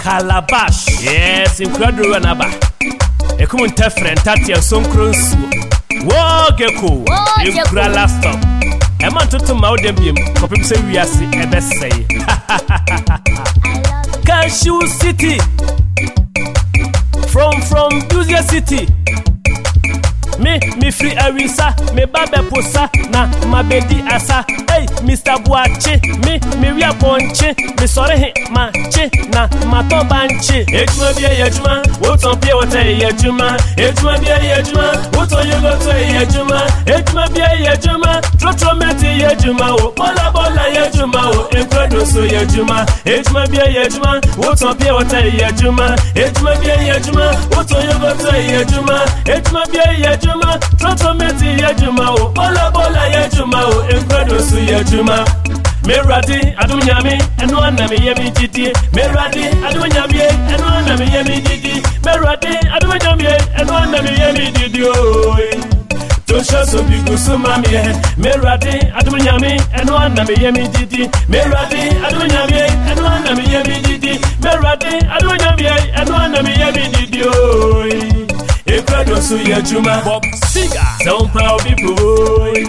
Calabash. Yes, incredible naba. Ekumun tefren tati sonkronsu. Wo geko. Ikura last stop. Eman toto ma odem biem. Kopim se wiase ebesey. Cashew City. From Duzia City. Me free Arisa, me babe posa, na mabedi asa. Hey, Mr. Buachi, me ria bonchi, me sorry he manchi, na mato banchi. Ejuma bia yejuma, woton pie wote yejuma. Ejuma bia yejuma, woton yogo to yejuma. Ejuma bia yejuma, trotro meti yejuma o. Bola yejuma o, incredible so yejuma. Ejuma bia yejuma, woton pie wote yejuma. Ejuma bia yejuma, woton yogo to yejuma. Ejuma bia yejuma, trotro meti yejuma o. Bola yejuma o, incredible so yejuma. Meradi adunyami enu anami yemi jidi. Meradi adunyami enu anami yemi jidi. Meradi adunyami enu anami yemi jidi o. Tosha so bigu sumami. Meradi adunyami enu anami yemi jidi. Meradi adunyami enu anami yemi jidi. Meradi adunyami enu anami yemi jidi o. Ekwado so yejuma Bob Siga. Some power people.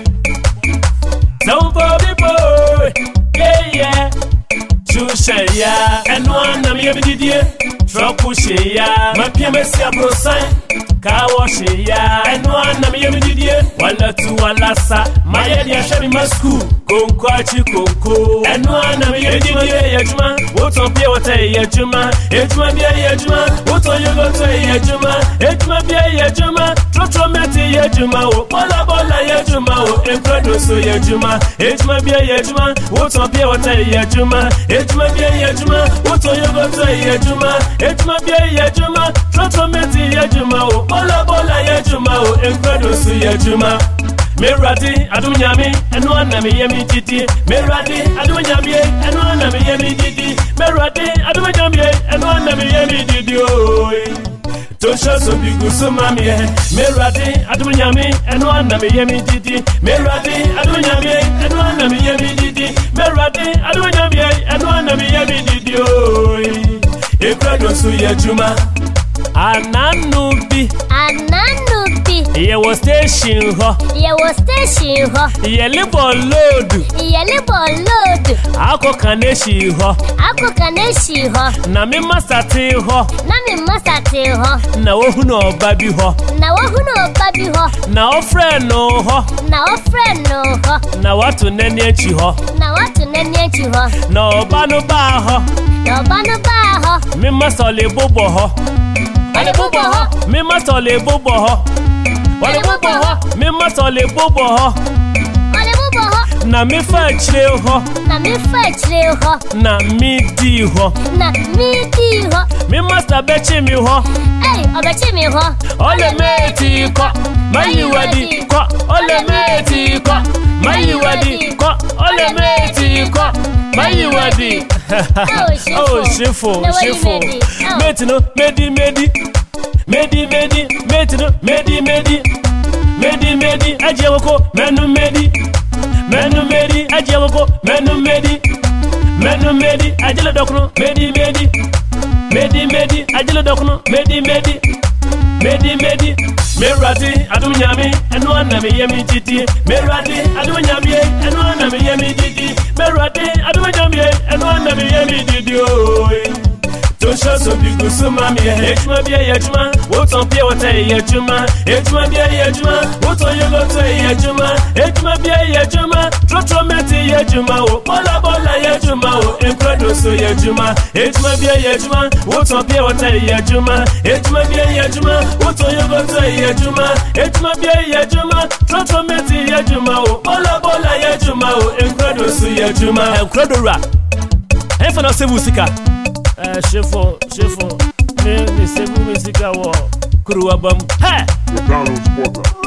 Some power people. Yeah. Chusha ya. Enu anami yemi jidi. Tropu she ya. Mapia mesia brosan. Kawo she ya. Enu anami yemi jidi. Wala tu wala sa. Maya dia shabi masku. Konko achi konko. Enu anami yemi jidi yejuma. Woton pie wote yejuma. Ejuma bia yejuma. Woton yogo to yejuma. Ejuma bia yejuma. Trotro meti yejuma o. Bola yejuma o. Incredible so yejuma. Ejuma bia yejuma. Woton pie wote yejuma. Ejuma bia yejuma. Woton yogo to yejuma. Ejuma bia yejuma. Trotro meti yejuma o. Bola yejuma o. Incredible so yejuma. Meradi adunyami enu anami yemi jidi. Meradi adunyami enu anami yemi jidi. Meradi adunyami enu anami yemi jidi o. Tosha so bigu sumami. Meradi adunyami enu anami yemi jidi. Meradi adunyami enu anami yemi jidi. Meradi adunyami enu anami yemi jidi o. Ekwado so yejuma. Ananubi. Ye was station ho. Ye libo load. Ako kaneshi ho. Na mi masate ho. Na wohuno babi ho. Na ofre no ho. Na watu neni echi ho. Na obanu ba ho. Mi masole bobo ho. Mi masole bobo ho. Mi masole bobo ho. Na mi fa chire ho. Na mi di ho. Mi masta bechi mi ho. Ole meti ko. Mayi wadi ko. Ole meti ko. Mayi wadi ko. Ole meti ko. Mayi wadi. Oh, shifo. Meti no, medi. Meti no, medi. Ajewoko, menu medi. Ajewoko, menu medi. Ajelo dokno, medi. Ajelo dokno, medi. Meradi adunyami enu anami yemi jidi. Meradi adunyami enu anami yemi jidi. Meradi adunyami enu anami yemi jidi o. Tosha so bigu sumami. Ejuma bia yejuma. Woton pie wote yejuma. Ejuma bia yejuma. Woton yogo to yejuma. Ejuma bia yejuma. Trotro meti yejuma o. Bola yejuma o. Incredible so yejuma. Ejuma bia yejuma. Woton pie wote yejuma. Ejuma bia yejuma. Woton yogo to yejuma. Ejuma bia yejuma. Trotro meti yejuma o. Bola yejuma o. Incredible so yejuma. Incredible. Efa na sebu sika. Shefo, me sebu musica wo kuruwa bam. Hey!